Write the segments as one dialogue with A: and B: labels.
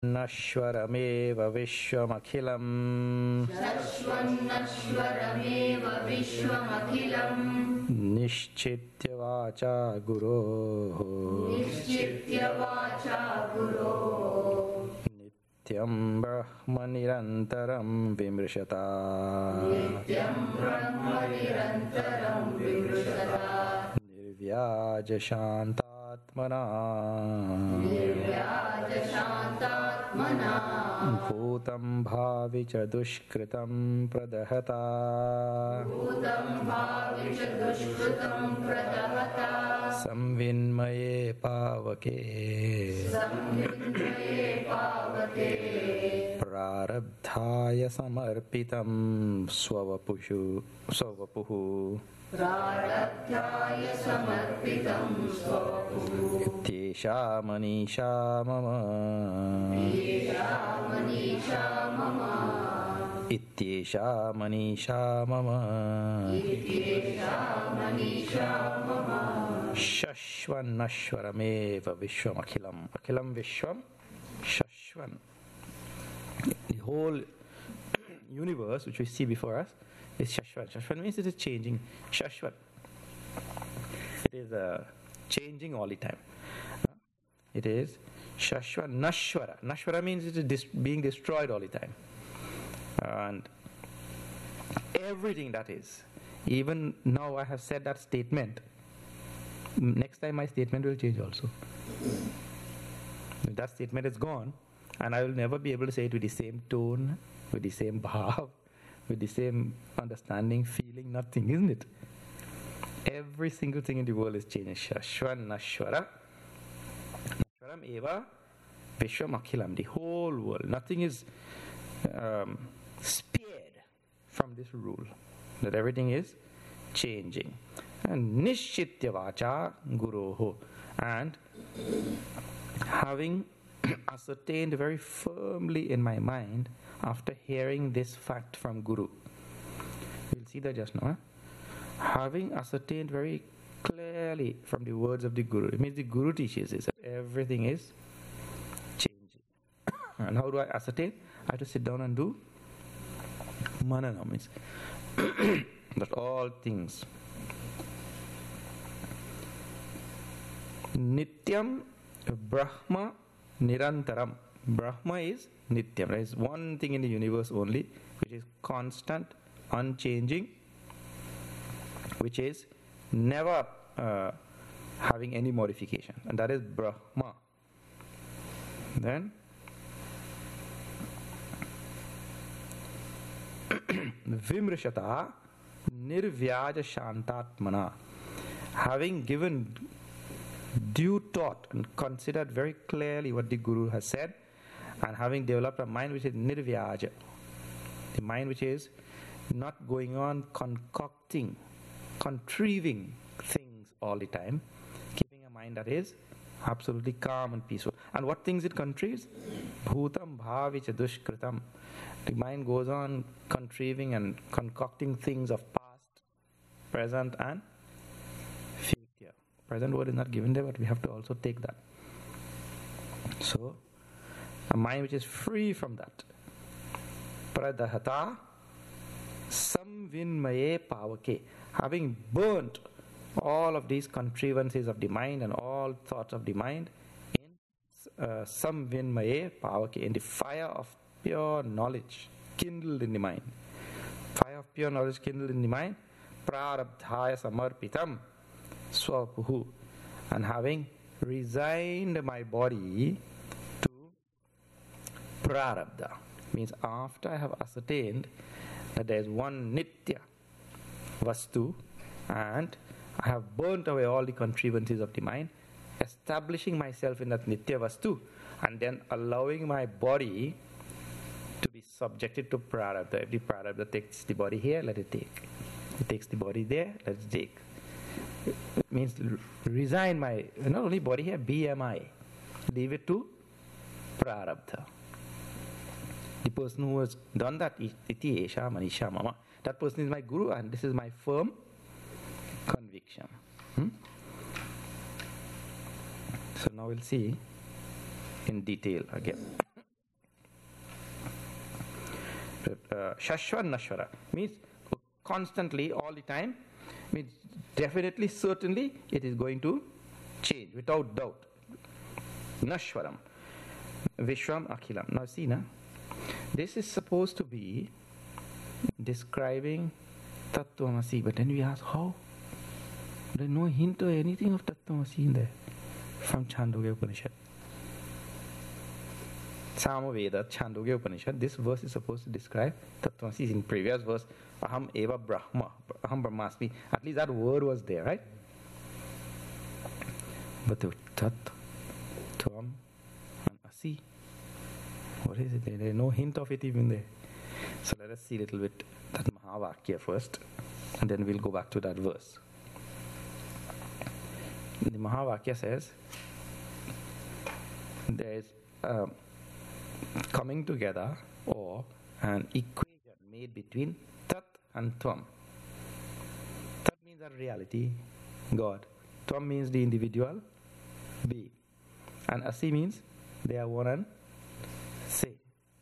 A: नश्वरमेव विश्वमखिलम् निश्चित्य वाचा गुरोः नित्यं ब्रह्म निरन्तरं विमृशता निर्व्याज शान्तात्मना भूतं भावि च दुष्कृतं प्रदहता संविन्मये पावके प्रारब्धाय समर्पितं स्ववपुः इत्येषा मनीषा मम इत्येषा मनीषा मम शश्वन्नश्वरमेव विश्वमखिलम् अखिलं विश्वं शश्वन. The whole universe which we see before us is Shashvat. Shashvat means it is changing. Shashvat. It is changing all the time. It is Shashvat Nashwara. Nashwara means it is being destroyed all the time. And everything that is, even now I have said that statement, next time my statement will change also. If that statement is gone, and I will never be able to say it with the same tone, with the same bhav, with the same understanding, feeling, nothing, isn't it? Every single thing in the world is changing. Shashvan Nashwara. Nashwaram eva Vishwam Akhilam. The whole world. Nothing is spared from this rule. That everything is changing. And Nishchitya Vacha Guroho. And having ascertained very firmly in my mind after hearing this fact from Guru. We'll see that just now. Having ascertained very clearly from the words of the Guru. It means the Guru teaches this, that everything is changing. And how do I ascertain? I have to sit down and do manana, means that all things. Nityam Brahma Nirantaram. Brahma is Nityam. There is one thing in the universe only, which is constant, unchanging, which is never having any modification. And that is Brahma. Then Vimrishata Nirvyaja Shantatmana. Having given due thought and considered very clearly what the Guru has said, and having developed a mind which is nirvyaja, the mind which is not going on concocting, contriving things all the time, keeping a mind that is absolutely calm and peaceful. And what things it contrives? Bhutam bhavicha dushkritam. The mind goes on contriving and concocting things of past, present and future. Present word is not given there, but we have to also take that. So, a mind which is free from that. Pradahata samvinmaye pavake. Having burnt all of these contrivances of the mind and all thoughts of the mind in samvinmaye pavake, in the fire of pure knowledge kindled in the mind. Fire of pure knowledge kindled in the mind. Prarabdhaya samarpitam swapuhu. And having resigned my body to prarabdha, means after I have ascertained that there is one nitya vastu and I have burnt away all the contrivances of the mind, establishing myself in that nitya vastu, and then allowing my body to be subjected to prarabdha. If the prarabdha takes the body here, let it take. It takes the body there, let it take. It means resign my, not only body here, BMI. Leave it to prarabdha. The person who has done that, iti esha manisha mama, that person is my guru, and this is my firm conviction. So now we'll see in detail again. Shashvat Nashvara means constantly, all the time, means definitely, certainly, it is going to change without doubt. Nashwaram, Vishwam Akhilam. Now see, this is supposed to be describing Tattvamasi, but then we ask how? There's no hint or anything of Tattvamasi in there from Chandogya Upanishad. Samaveda, Chandogya Upanishad, this verse is supposed to describe Tattvamasi. In previous verse, Aham Eva Brahma, Aham Brahmasmi, at least that word was there, right? But the Tat, Tvam, and Asi, what is it? There is no hint of it even there. So let us see a little bit that Mahavakya first, and then we'll go back to that verse. The Mahavakya says, there is coming together or an equation made between Tat and Tvam. Tat means that reality, God. Tvam means the individual, being. And Asi means they are one and same.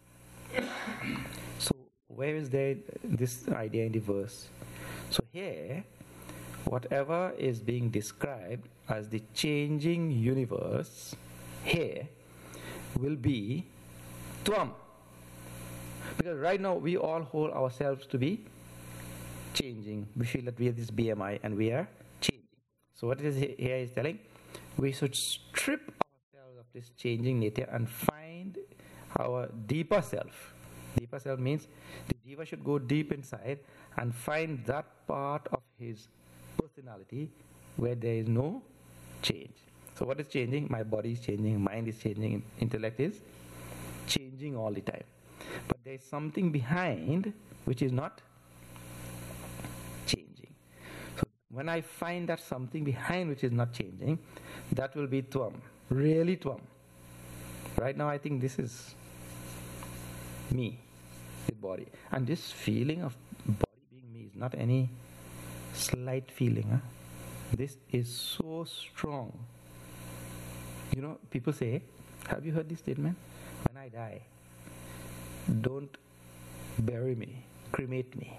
A: So where is there this idea in the verse? So here, whatever is being described as the changing universe here will be Tvam. Because right now we all hold ourselves to be changing. We feel that we have this BMI and we are changing. So what it is here is telling, we should strip ourselves of this changing nature and find our deeper self. Deeper self means the jiva should go deep inside and find that part of his personality where there is no change. So what is changing? My body is changing, mind is changing, intellect is changing all the time. But there is something behind which is not changing. So when I find that something behind which is not changing, that will be Tvam, really Tvam. Right now I think this is me, this body. And this feeling of body being me is not any slight feeling. This is so strong. You know, people say, have you heard this statement? When I die, don't bury me, cremate me.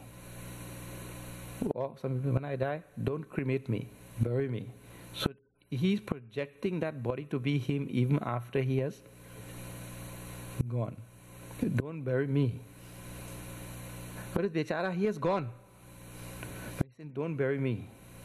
A: Or some people, when I die, don't cremate me, bury me. So he's projecting that body to be him even after he has gone. Don't bury me. But it's Bechara, he has gone. But he's saying, don't bury me.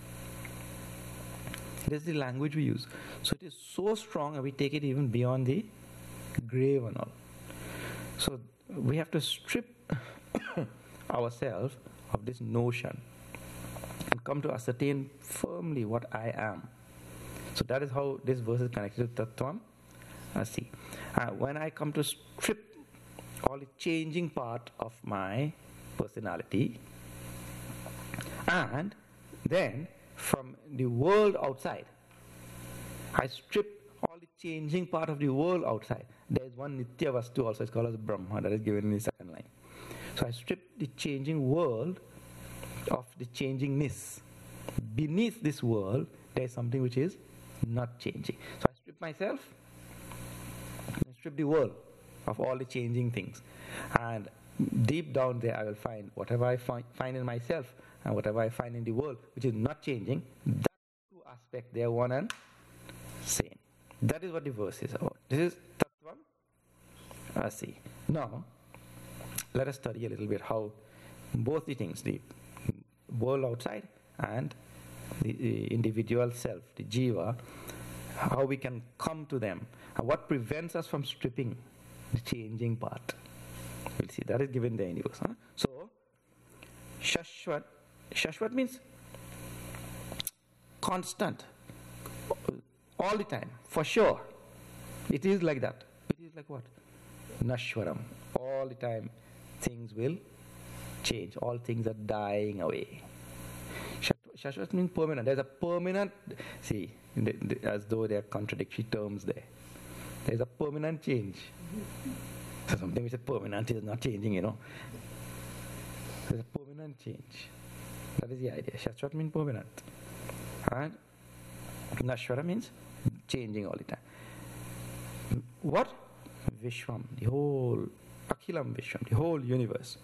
A: This is the language we use. So it is so strong and we take it even beyond the grave and all. So we have to strip ourselves of this notion and come to ascertain firmly what I am. So that is how this verse is connected to Tattvam Asi. When I come to strip all the changing part of my personality, and then from the world outside, I strip all the changing part of the world outside. There is one Nitya Vastu also, it's called as Brahma, that is given in the second line. So I strip the changing world of the changingness. Beneath this world, there is something which is not changing. So I strip myself, I strip the world of all the changing things. And deep down there, I will find whatever I find in myself and whatever I find in the world, which is not changing, that two aspects, they are one and same. That is what the verse is about. This is Tattvam Asi. Now, let us study a little bit how both the things, the world outside and the individual self, the jiva, how we can come to them, and what prevents us from stripping the changing part. We'll see. That is given there in the verse. So, Shashvat. Shashvat means constant, all the time, for sure. It is like that. It is like what? Nashwaram. All the time things will change. All things are dying away. Shashvat means permanent. There's a permanent, see, as though there are contradictory terms there. There's a permanent change. So something we say permanent is not changing, you know. There's a permanent change. That is the idea. Shashvat means permanent. And Nashwara means changing all the time. What? Vishwam, the whole Akhilam Vishwam, the whole universe.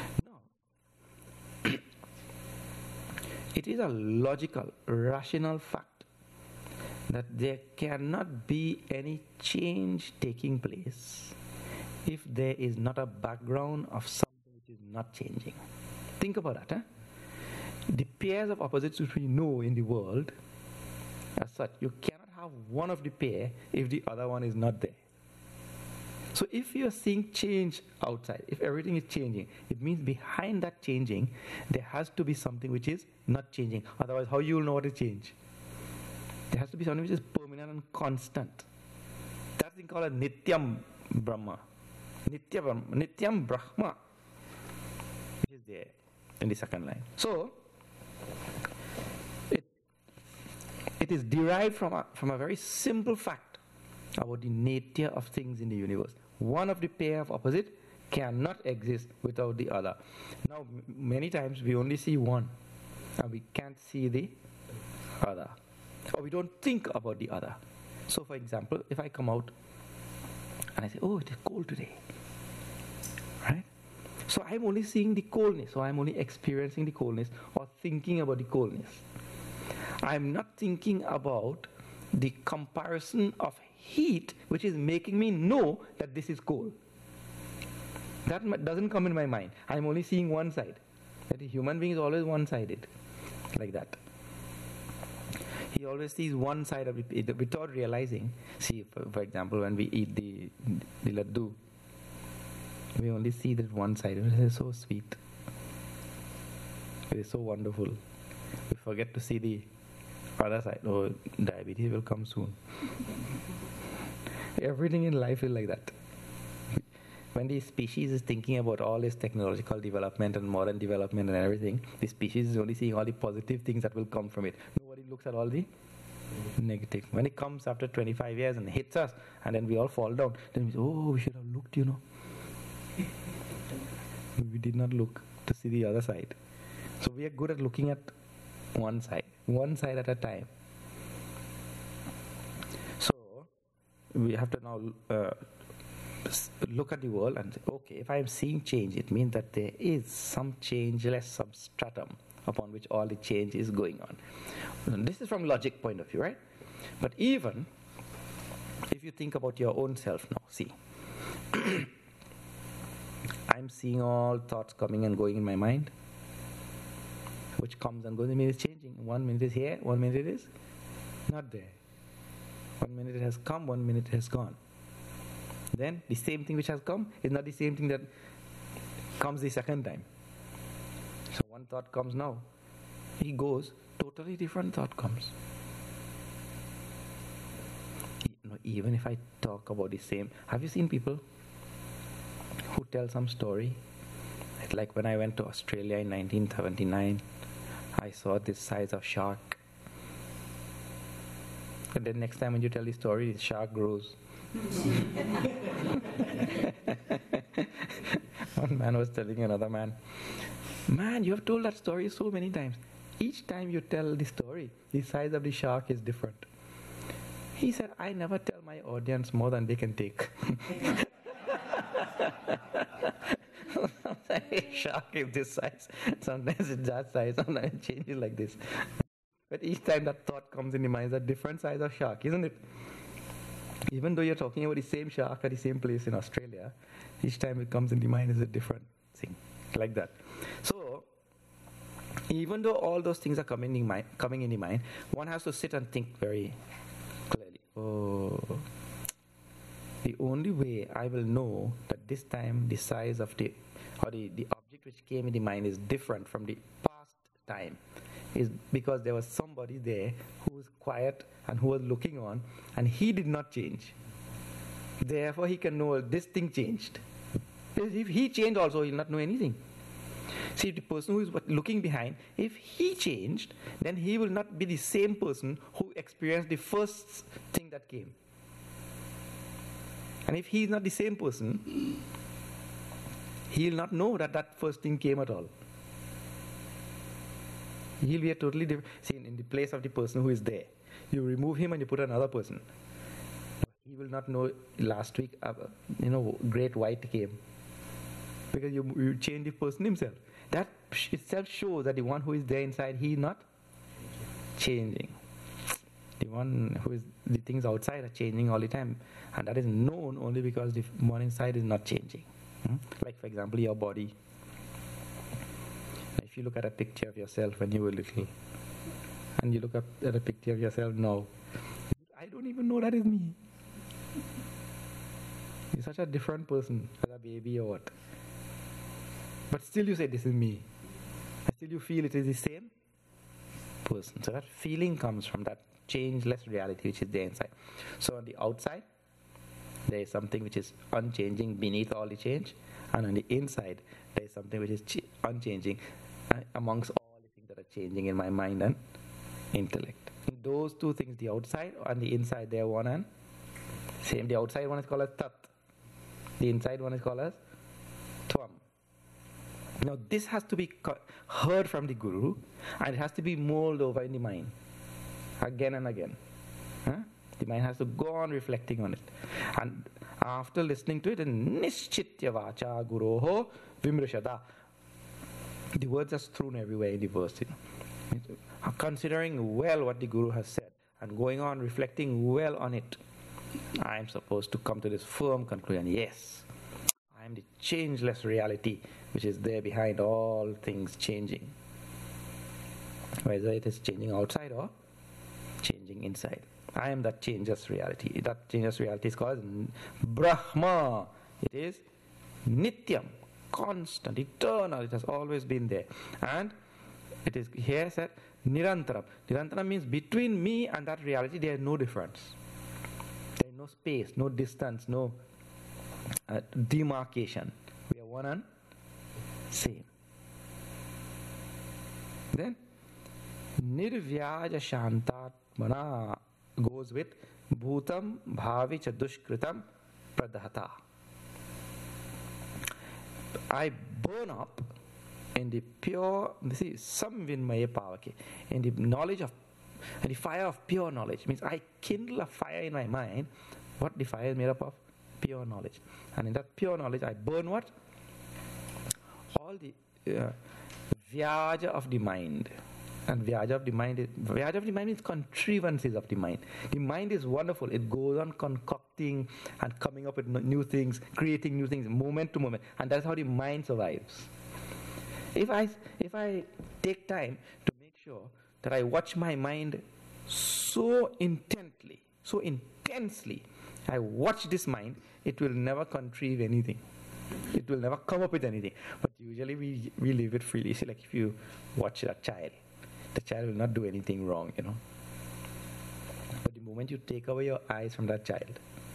A: No. It is a logical, rational fact that there cannot be any change taking place if there is not a background of something which is not changing. Think about that. Huh? The pairs of opposites which we know in the world, as such, you cannot have one of the pair if the other one is not there. So if you are seeing change outside, if everything is changing, it means behind that changing, there has to be something which is not changing. Otherwise, how you will know what is change? There has to be something which is permanent and constant. That's thing called a Nityam Brahma. Nityam Brahma, which is there in the second line. So, it is derived from a very simple fact about the nature of things in the universe. One of the pair of opposite cannot exist without the other. Now, many times we only see one and we can't see the other, or we don't think about the other. So, for example, if I come out and I say, oh, it is cold today, right? So I'm only seeing the coldness, so I'm only experiencing the coldness or thinking about the coldness. I'm not thinking about the comparison of heat which is making me know that this is cold. That doesn't come in my mind. I'm only seeing one side. That a human being is always one-sided, like that. He always sees one side of it without realizing. See, for example, when we eat the laddu, we only see that one side. It is so sweet. It is so wonderful. We forget to see the other side. Oh, diabetes will come soon. Everything in life is like that. When the species is thinking about all this technological development and modern development and everything, the species is only seeing all the positive things that will come from it. Nobody looks at all the negative. When it comes after 25 years and hits us, and then we all fall down, then we say, oh, we should have looked, We did not look to see the other side. So we are good at looking at one side at a time. So we have to now look at the world and say, okay, if I am seeing change, it means that there is some changeless substratum upon which all the change is going on. And this is from logic point of view, right? But even if you think about your own self now, see, I'm seeing all thoughts coming and going in my mind, which comes and goes. I mean, it's changing. 1 minute is here, 1 minute it is not there. 1 minute it has come, 1 minute it has gone. Then the same thing which has come is not the same thing that comes the second time. So one thought comes now, he goes, totally different thought comes. Even if I talk about the same, have you seen people who tell some story? Like when I went to Australia in 1979, I saw this size of shark. And then next time when you tell the story, the shark grows. One man was telling another man, man, you have told that story so many times. Each time you tell the story, the size of the shark is different. He said, I never tell my audience more than they can take. Sometimes a shark is this size, sometimes it's that size, sometimes it changes like this. But each time that thought comes in your mind, it's a different size of shark, isn't it? Even though you're talking about the same shark at the same place in Australia, each time it comes in the mind is a different thing, like that. So, even though all those things are coming in the mind, one has to sit and think very clearly. Oh, the only way I will know that this time the size of the object which came in the mind is different from the past time is because there was somebody there who was quiet and who was looking on, and he did not change. Therefore, he can know this thing changed. If he changed also, he will not know anything. See, the person who is looking behind, if he changed, then he will not be the same person who experienced the first thing that came. And if he is not the same person, he will not know that that first thing came at all. He will be a totally different. See, in the place of the person who is there, you remove him and you put another person. He will not know last week, great white came. because you change the person himself. That itself shows that the one who is there inside, he is not changing. The one who is, the things outside are changing all the time, and that is known only because the one inside is not changing. Like, for example, your body. If you look at a picture of yourself when you were little, and you look up at a picture of yourself now, I don't even know that is me. You're such a different person as a baby or what. But still you say, this is me. And still you feel it is the same person. So that feeling comes from that changeless reality which is there inside. So on the outside, there is something which is unchanging beneath all the change. And on the inside, there is something which is unchanging amongst all the things that are changing in my mind and intellect. Those two things, the outside and the inside, they are one and same. The outside one is called as Tat. The inside one is called as Tvam. Now this has to be heard from the Guru, and it has to be molded over in the mind again and again. The mind has to go on reflecting on it. And after listening to it, Nischitya Vacha Guroho Vimrishata. The words are strewn everywhere in the verse. Considering well what the Guru has said and going on reflecting well on it, I am supposed to come to this firm conclusion. Yes, I am the changeless reality which is there behind all things changing. Whether it is changing outside or changing inside. I am that changeless reality. That changeless reality is called Brahma. It is Nityam, constant, eternal. It has always been there. And it is here said Nirantaram. Nirantaram means between me and that reality there is no difference. There is no space, no distance, no demarcation. We are one and same. Then Nirvyaja Shantatmana goes with Bhutam Bhavicha Dushkritam Pradhata. I burn up in the pure, Samvinmaya Pavake, in the knowledge of, in the fire of pure knowledge. Means I kindle a fire in my mind. What the fire is made up of? Pure knowledge. And in that pure knowledge I burn what? All the Vyaja of the mind. And Vyaja of the mind means contrivances of the mind. The mind is wonderful. It goes on concocting and coming up with new things, creating new things, moment to moment. And that's how the mind survives. If I take time to make sure that I watch my mind so intently, so intensely, I watch this mind, it will never contrive anything. It will never come up with anything. But usually we leave it freely. See, like if you watch a child, the child will not do anything wrong, But the moment you take away your eyes from that child,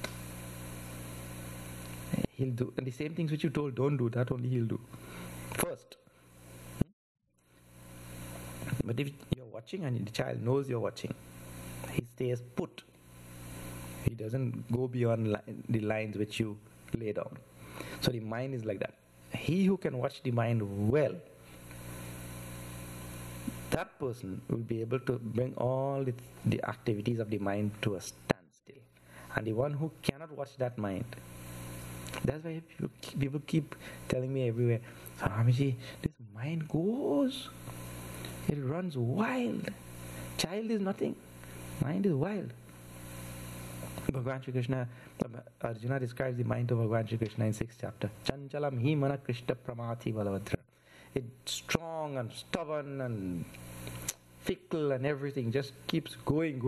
A: he'll do, and the same things which you told don't do, that only he'll do first. But if you're watching and the child knows you're watching, he stays put. He doesn't go beyond the lines which you lay down. So the mind is like that. He who can watch the mind well, that person will be able to bring all the activities of the mind to a standstill. And the one who cannot watch that mind, that's why people keep telling me everywhere, Swamiji, this mind goes, it runs wild. Child is nothing, mind is wild. Bhagavan Shri Krishna, Arjuna describes the mind of Bhagavan Shri Krishna in 6th chapter. Chanchalam hi mana Krishna pramati balavadra. It's strong and stubborn and fickle and everything, just keeps going.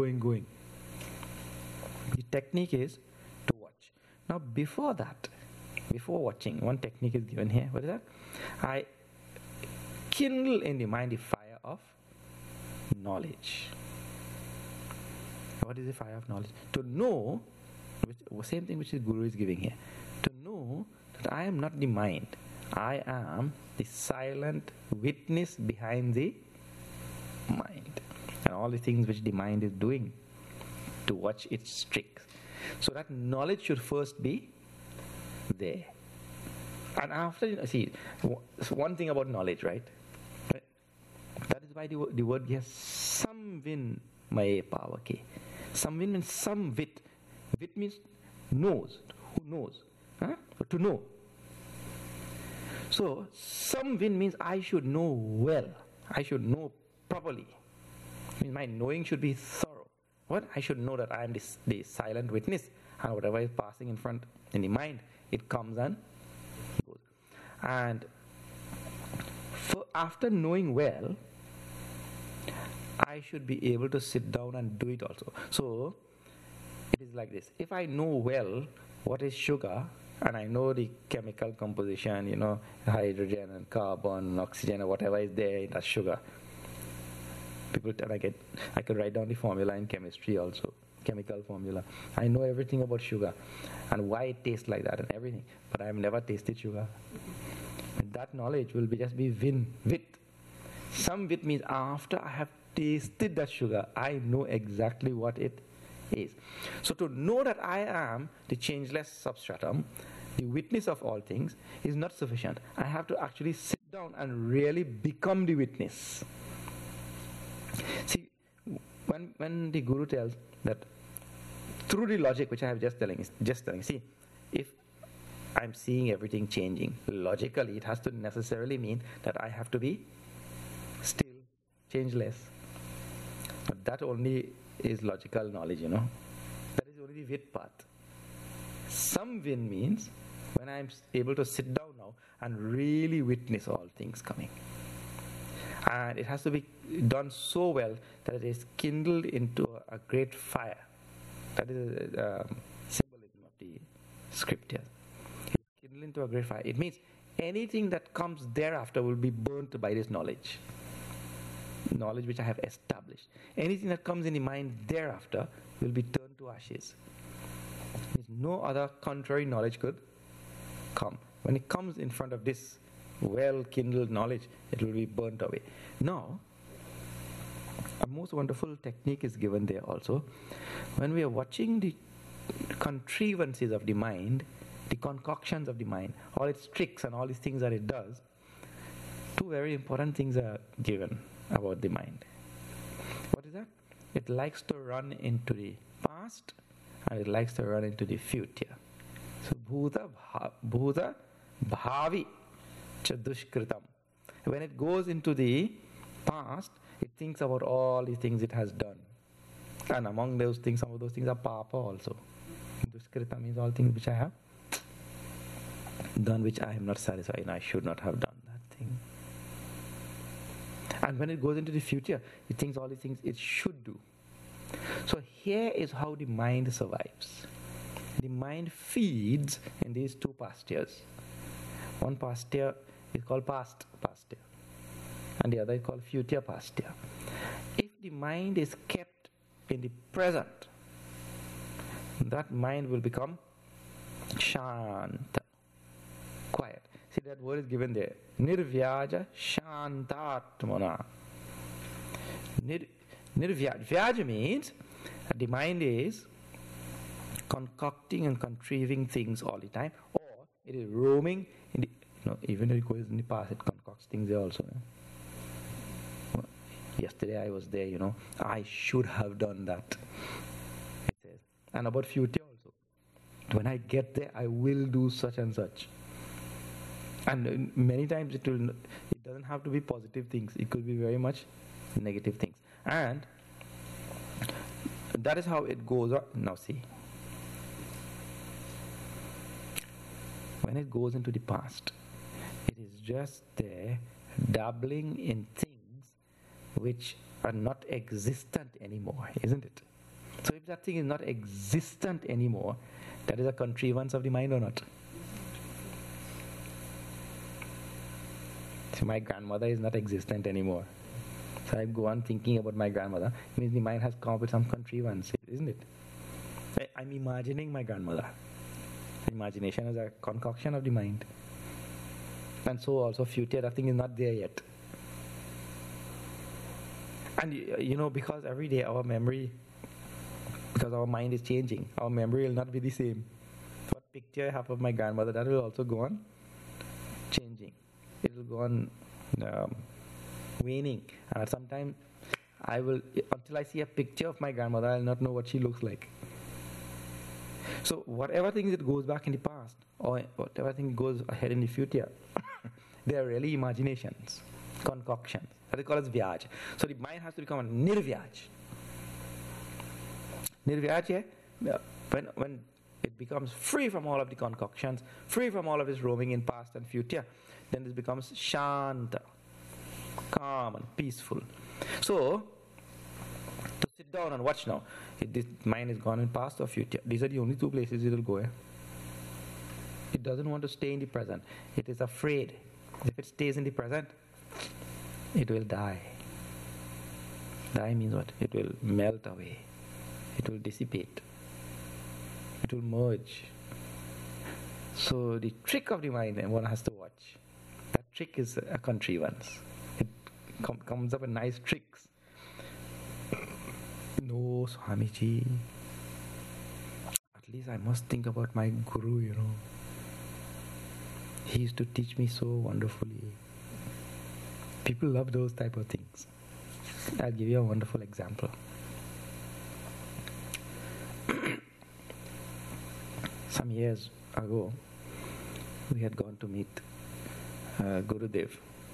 A: The technique is to watch. Now before watching, one technique is given here. What is that? I kindle in the mind the fire of knowledge. What is the fire of knowledge? To know, same thing which the Guru is giving here. To know that I am not the mind. I am the silent witness behind the mind. And all the things which the mind is doing to watch its tricks. So that knowledge should first be there. And after, see, one thing about knowledge, right? That is why the word here, Samvin Maye Pavake. Samvin means some wit. Wit means knows. Who knows? To know. So, samvin means I should know well. I should know properly. My knowing should be thorough. What? I should know that I am the silent witness, and whatever is passing in front in the mind, it comes and goes. And after knowing well, I should be able to sit down and do it also. So, it is like this. If I know well what is sugar, and I know the chemical composition, hydrogen and carbon and oxygen or whatever is there in that sugar, I could write down the formula in chemistry also, chemical formula. I know everything about sugar and why it tastes like that and everything, but I have never tasted sugar. And that knowledge will just be vit. Samvit means after I have tasted that sugar, I know exactly what it is. So to know that I am the changeless substratum, the witness of all things, is not sufficient. I have to actually sit down and really become the witness. See, when the Guru tells that through the logic which I have just telling, see, if I'm seeing everything changing, logically it has to necessarily mean that I have to be still, changeless. But that only is logical knowledge, That is only the vit part. Samvin means when I'm able to sit down now and really witness all things coming. And it has to be done so well that it is kindled into a great fire. That is a symbolism of the scripture. It is kindled into a great fire. It means anything that comes thereafter will be burnt by this knowledge which I have established. Anything that comes in the mind thereafter will be turned to ashes. No other contrary knowledge could come. When it comes in front of this well-kindled knowledge, it will be burnt away. Now, a most wonderful technique is given there also. When we are watching the contrivances of the mind, the concoctions of the mind, all its tricks and all these things that it does, two very important things are given about the mind. What is that? It likes to run into the past and it likes to run into the future. So, bhuta bhavi cha dushkritam. When it goes into the past, it thinks about all the things it has done. And among those things, some of those things are papa also. Dushkrita means all things which I have done, which I am not satisfied and I should not have done that thing. And when it goes into the future, it thinks all the things it should do. So here is how the mind survives. The mind feeds in these two pastures. One pasture is called past pasture, and the other is called future pasture. If the mind is kept in the present, that mind will become shanta, quiet. See, that word is given there. Nirvyaja shantatmana. Vyaja means that the mind is concocting and contriving things all the time, or it is roaming in the, even if it goes in the past, it concocts things there also. Yesterday I was there, I should have done that. It says. And about future also. When I get there, I will do such and such. And many times it doesn't have to be positive things. It could be very much negative things. And that is how it goes on. Now see. When it goes into the past, it is just there dabbling in things which are not existent anymore, isn't it? So if that thing is not existent anymore, that is a contrivance of the mind or not? So my grandmother is not existent anymore. So I go on thinking about my grandmother. It means the mind has come up with some contrivance, isn't it? I'm imagining my grandmother. Imagination is a concoction of the mind. And so also future, that thing is not there yet. And because every day our memory, because our mind is changing, our memory will not be the same. So what picture I have of my grandmother, that will also go on changing. It will go on waning. And at some time, until I see a picture of my grandmother, I will not know what she looks like. So whatever things it goes back in the past, or whatever thing goes ahead in the future, They are really imaginations, concoctions. That is called as vyaj. So the mind has to become a nirvyaj. Nirvyaj, when it becomes free from all of the concoctions, free from all of its roaming in past and future, then it becomes shanta, calm and peaceful. So, to sit down and watch now, this mind is gone in past or future. These are the only two places it will go. It doesn't want to stay in the present. It is afraid. If it stays in the present, it will die. Die means what? It will melt away. It will dissipate. It will merge. So the trick of the mind, one has to watch. That trick is a contrivance. It comes up with nice tricks. No, Swamiji. At least I must think about my Guru, He used to teach me so wonderfully. People love those type of things. I'll give you a wonderful example. Some years ago, we had gone to meet Gurudev.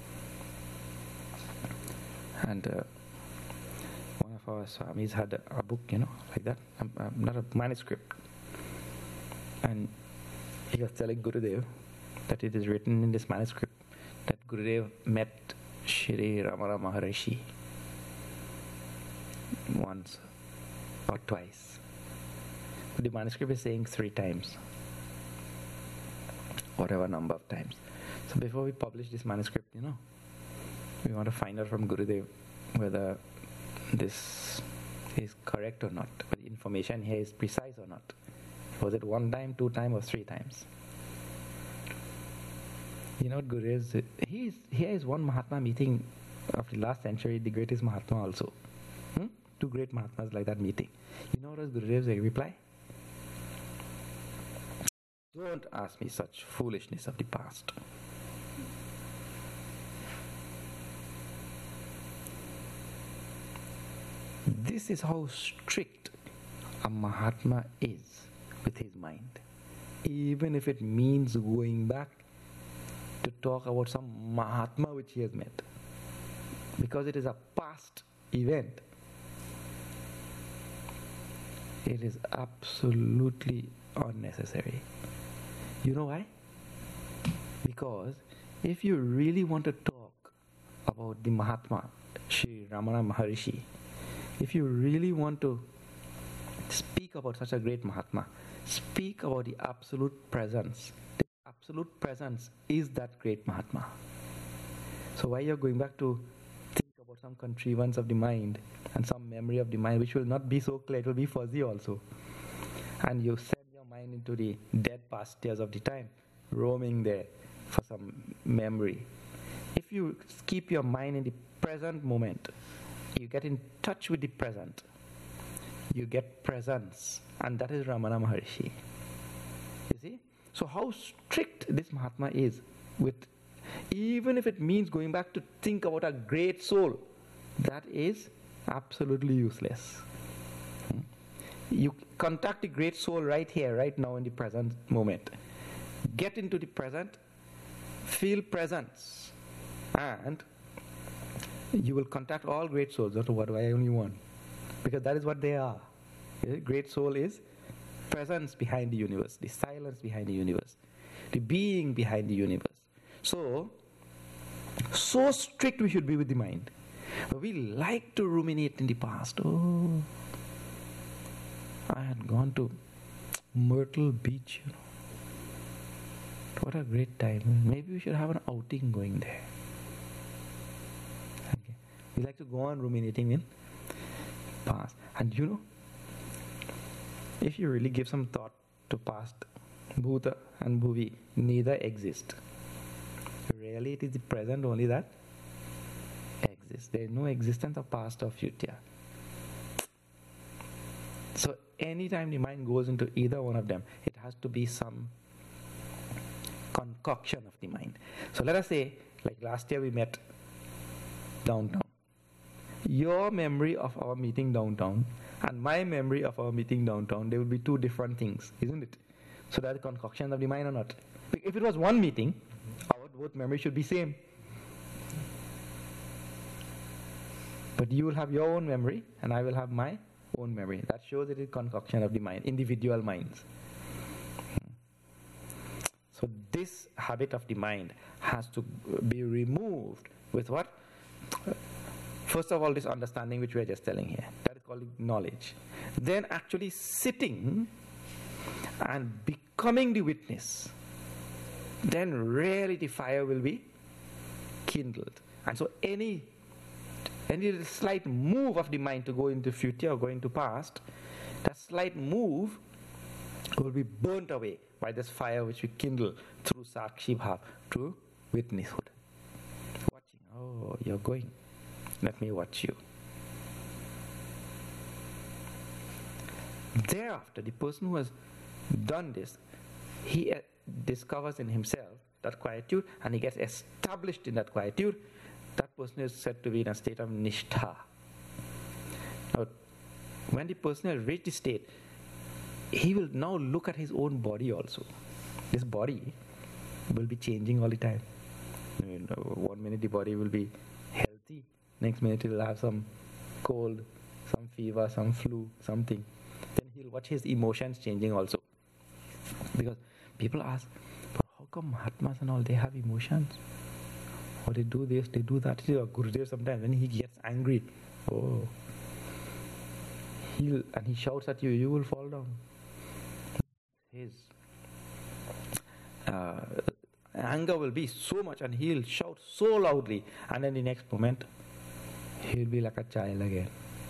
A: And one of our Swamis had a book, like that, not a manuscript. And he was telling Gurudev that it is written in this manuscript that Gurudev met Shri Ramana Maharishi once or twice. The manuscript is saying 3 times, whatever number of times. So before we publish this manuscript, we want to find out from Gurudev whether this is correct or not, whether the information here is precise or not. Was it 1 time, 2 times, or 3 times? You know what Gurudev is? Here is one Mahatma meeting of the last century, the greatest Mahatma also. 2 great Mahatmas like that meeting. You know what was Gurudev's reply? Don't ask me such foolishness of the past. This is how strict a Mahatma is with his mind. Even if it means going back to talk about some Mahatma which he has met. Because it is a past event. It is absolutely unnecessary. You know why? Because if you really want to talk about the Mahatma, Sri Ramana Maharishi, if you really want to speak about such a great Mahatma, speak about the absolute presence. The absolute presence is that great Mahatma. So why you're going back to think about some contrivance of the mind and some memory of the mind which will not be so clear, it will be fuzzy also. And you send your mind into the dead past years of the time, roaming there for some memory. If you keep your mind in the present moment, you get in touch with the present. You get presence. And that is Ramana Maharishi. You see? So how strict this Mahatma is with, even if it means going back to think about a great soul, that is absolutely useless. You contact the great soul right here, right now in the present moment. Get into the present, feel presence, and you will contact all great souls, not what I only one. Because that is what they are. Great soul is presence behind the universe, the silence behind the universe, the being behind the universe. So strict we should be with the mind. But we like to ruminate in the past. Oh, I had gone to Myrtle Beach, What a great time. Maybe we should have an outing going there. Okay. We like to go on ruminating in past. And if you really give some thought to past, Bhuta and Bhuvi neither exist. Really, it is the present only that exists. There is no existence of past or future. So anytime the mind goes into either one of them, it has to be some concoction of the mind. So let us say, like last year we met downtown. Your memory of our meeting downtown and my memory of our meeting downtown, they will be 2 different things, isn't it? So that is concoction of the mind or not? If it was one meeting, our both memories should be same. But you will have your own memory, and I will have my own memory. That shows it is concoction of the mind, individual minds. So this habit of the mind has to be removed with what? First of all, this understanding which we are just telling here. That is called knowledge. Then actually sitting and becoming the witness. Then really the fire will be kindled. And so any slight move of the mind to go into future or go into past, that slight move will be burnt away by this fire which we kindle through Sakshi Bhav, through witnesshood. Watching, oh, you're going, let me watch you. Thereafter, the person who has done this, he discovers in himself that quietude, and he gets established in that quietude. That person is said to be in a state of nishtha. Now, when the person has reached the state, he will now look at his own body also. This body will be changing all the time. You know, 1 minute the body will be healthy, next minute it will have some cold, some fever, some flu, something. Then he'll watch his emotions changing also. Because people ask, but how come Mahatmas and all, they have emotions? Or they do this, they do that. Gurudev sometimes, when he gets angry, he shouts at you, you will fall down. His anger will be so much, and he'll shout so loudly, and then the next moment he'll be like a child again.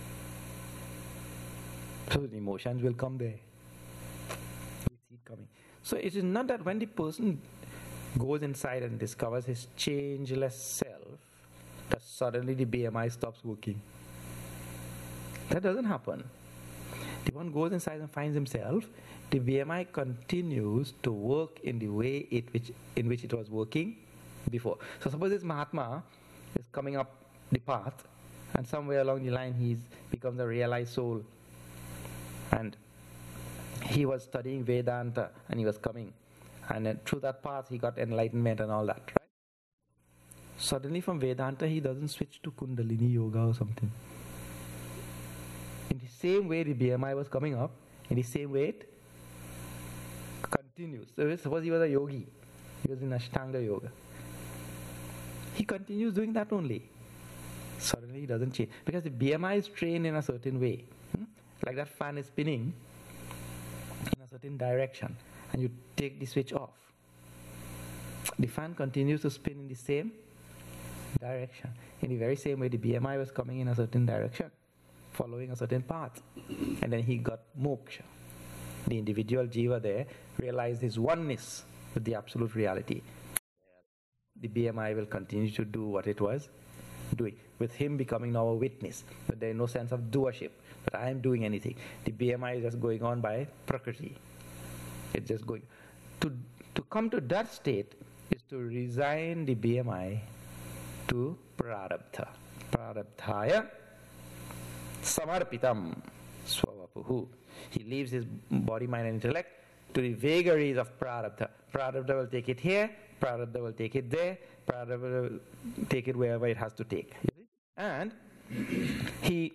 A: So the emotions will come there. You see it coming. So it is not that when the person goes inside and discovers his changeless self, that suddenly the BMI stops working. That doesn't happen. The one goes inside and finds himself, the BMI continues to work in the way in which it was working before. So suppose this Mahatma is coming up the path, and somewhere along the line he becomes a realized soul, and he was studying Vedanta and he was coming, and then through that path he got enlightenment and all that, right? Suddenly from Vedanta he doesn't switch to Kundalini Yoga or something. In the same way the BMI was coming up, in the same way it continues. So suppose he was a yogi, he was in Ashtanga Yoga. He continues doing that only. Suddenly he doesn't change. Because the BMI is trained in a certain way. Like that fan is spinning in a certain direction, and you take the switch off. The fan continues to spin in the same direction. In the very same way the BMI was coming in a certain direction, following a certain path. And then he got moksha. The individual jiva there realized his oneness with the absolute reality. The BMI will continue to do what it was doing, with him becoming now a witness. But there is no sense of doership, that I am doing anything. The BMI is just going on by prakriti. It's just going. To come to that state is to resign the BMI to prarabdha. Prarabdhaya samarpitam swavapuhu. He leaves his body, mind and intellect to the vagaries of prarabdha. Prarabdha will take it here, prarabdha will take it there, prarabdha will take it wherever it has to take. And he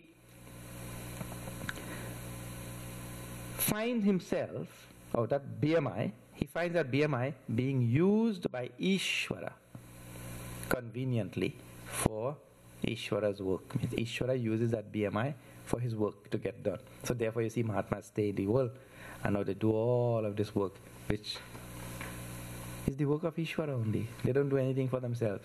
A: finds himself, that BMI, he finds that BMI being used by Ishvara conveniently for Ishvara's work. Ishvara uses that BMI for his work to get done. So therefore you see Mahatmas stay in the world, and now they do all of this work, which is the work of Ishvara only. They don't do anything for themselves.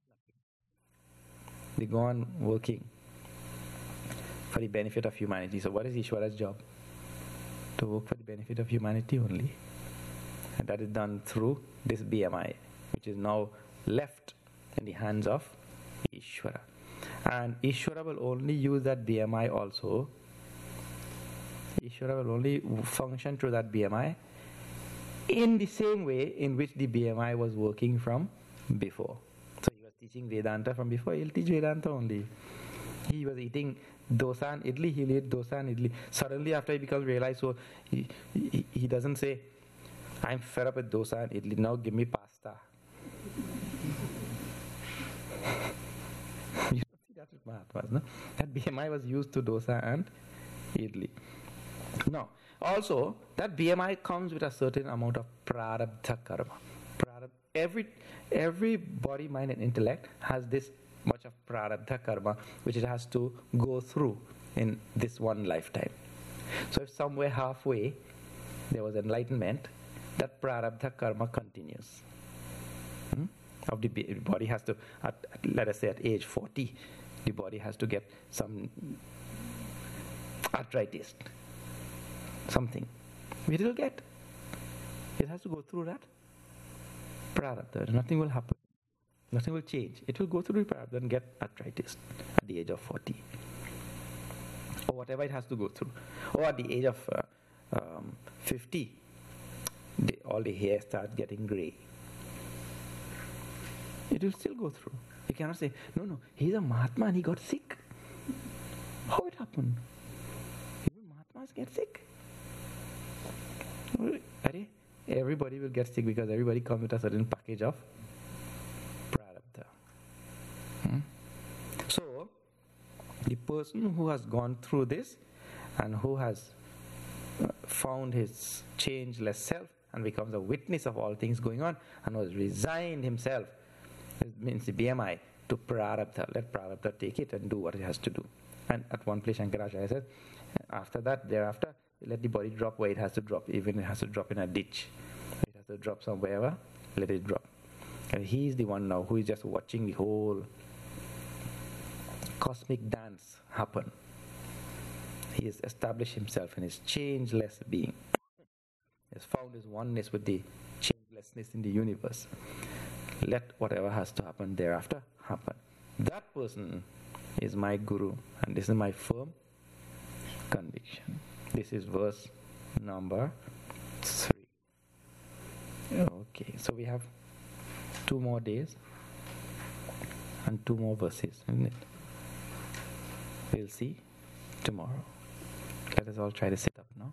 A: They go on working for the benefit of humanity. So what is Ishvara's job? To work for the benefit of humanity only. And that is done through this BMI, which is now left in the hands of Ishvara. And Ishvara will only use that BMI also. Ishvara will only function through that BMI in the same way in which the BMI was working from before. So he was teaching Vedanta from before, he'll teach Vedanta only. He was eating dosa and idli, he'll eat dosa and idli. Suddenly after he becomes realized, so he doesn't say, I'm fed up with dosa and idli, now give me pasta. Mahatmas. No? That BMI was used to dosa and idli. Now, also, that BMI comes with a certain amount of prarabdha karma. Every body, mind, and intellect has this much of prarabdha karma which it has to go through in this one lifetime. So, if somewhere halfway there was enlightenment, that prarabdha karma continues. Of the body has to, let us say at age 40, the body has to get some arthritis, something. It will get. It has to go through that prarabdha. Nothing will happen. Nothing will change. It will go through the prarabdha and get arthritis at the age of 40. Or whatever it has to go through. Or at the age of 50, all the hair starts getting grey. It will still go through. You cannot say, no, he's a Mahatma and he got sick. How it happened? Even Mahatmas get sick. Everybody will get sick because everybody comes with a certain package of prarabdha. So, the person who has gone through this and who has found his changeless self and becomes a witness of all things going on and was resigned himself, it means the BMI, to prarabdha. Let prarabdha take it and do what it has to do. And at one place Shankaracharya says, thereafter, let the body drop where it has to drop, even it has to drop in a ditch. It has to drop somewhere, let it drop. And he is the one now who is just watching the whole cosmic dance happen. He has established himself in his changeless being. He has found his oneness with the changelessness in the universe. Let whatever has to happen thereafter happen. That person is my guru, and this is my firm conviction. This is verse number 3. Okay, so we have 2 more days and 2 more verses, isn't it? We'll see tomorrow. Let us all try to sit up now.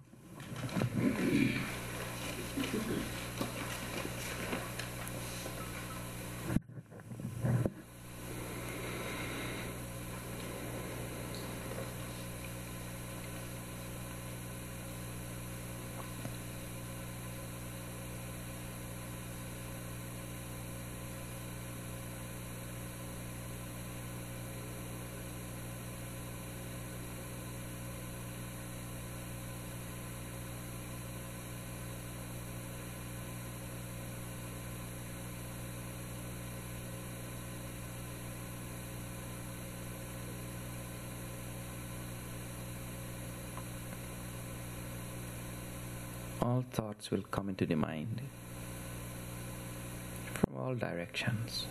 A: All thoughts will come into the mind from all directions.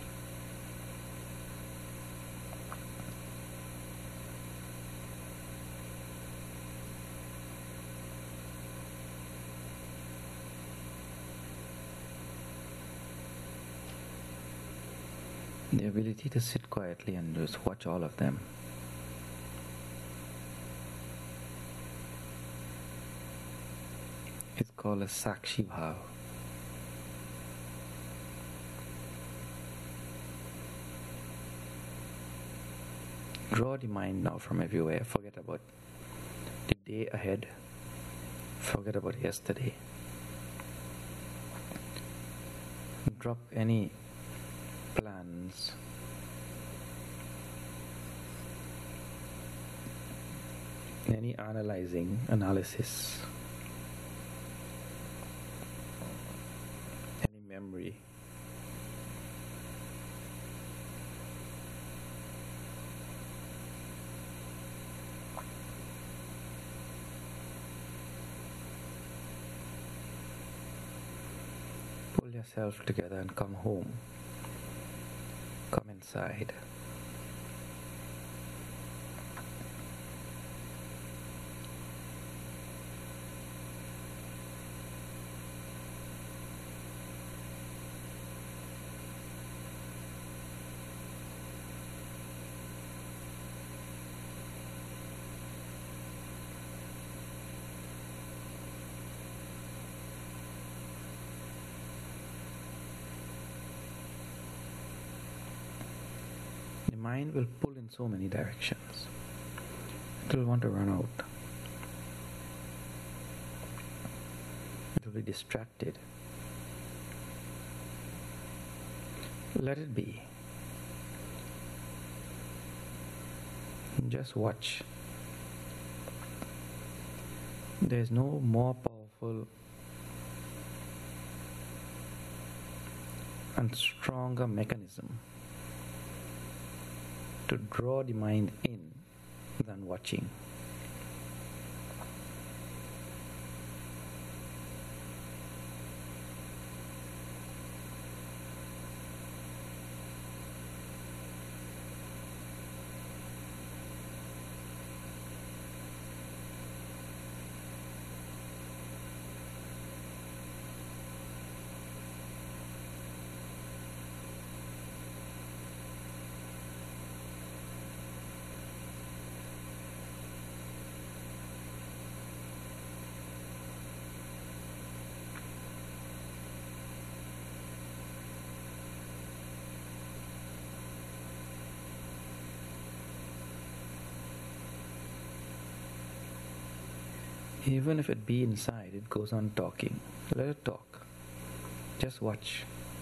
A: The ability to sit quietly and just watch all of them. It's called a Sakshi Bhav. Draw the mind now from everywhere. Forget about the day ahead. Forget about yesterday. Drop any plans. Any analysis. Memory. Pull yourself together and come home. Come inside. mind will pull in so many directions. It will want to run out. It will be distracted. Let it be. Just watch. There is no more powerful and stronger mechanism to draw the mind in than watching. Even if it be inside, it goes on talking. Let it talk. Just watch.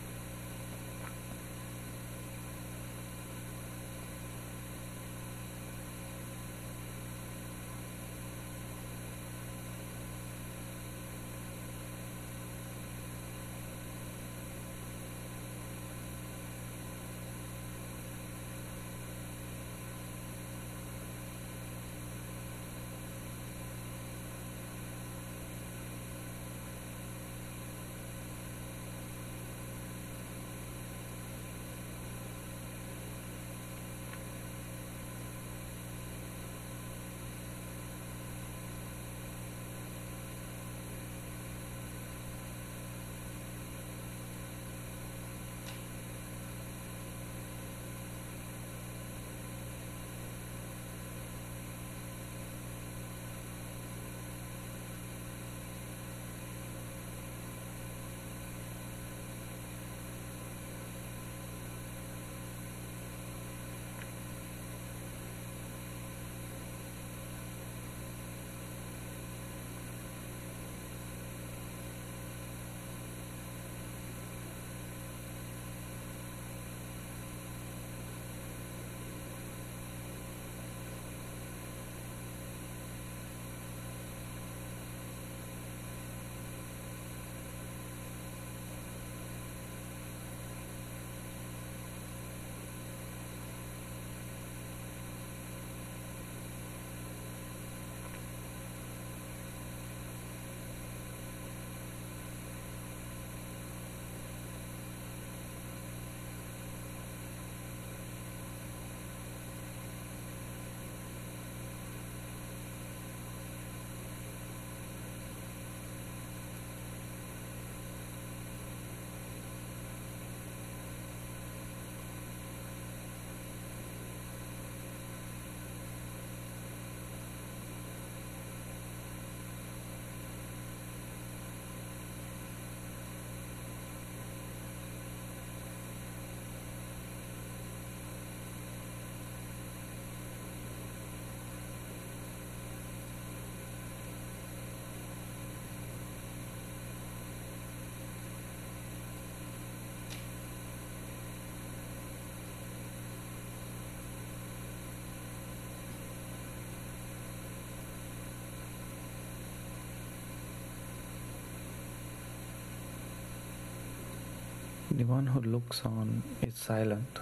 A: The one who looks on is silent.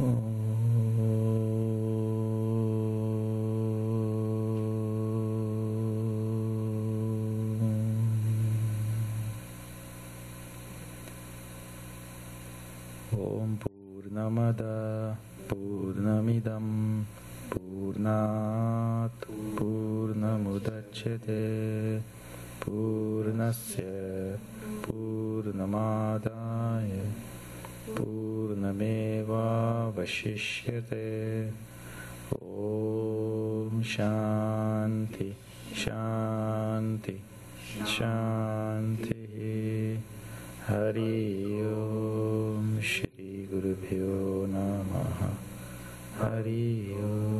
A: Om Purnamada Purnamidam Purnat Purnamudachyate Purnasya Purnamadaya Purnameva Vashishyate. Om Shanti Shanti Shanti. Hari Om Shri Gurubhyo Namaha. Hari Om.